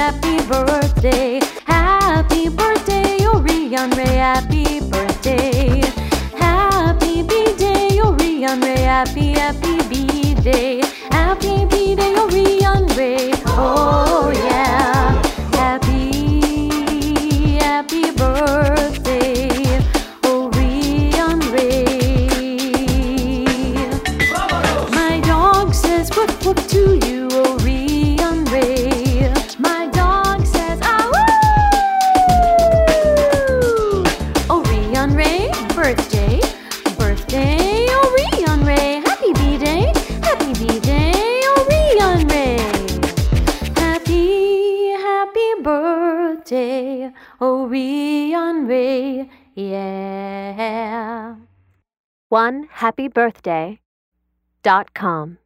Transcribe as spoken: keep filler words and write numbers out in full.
happy birthday. Happy birthday, Orion Ray, happy birthday. Happy B-Day, Orion Ray, happy, happy B-Day. Happy B-Day, Orion Ray, oh yeah. Happy, happy birthday, Orion Ray. My dog says whoop whoop to you, Orion Ray. My dog says ah woo. Orion Ray, birthday, birthday, Orion Ray. Happy B-Day, happy B-Day, Orion Ray. Happy, happy birthday, Orion Ray, yeah. one happy birthday dot com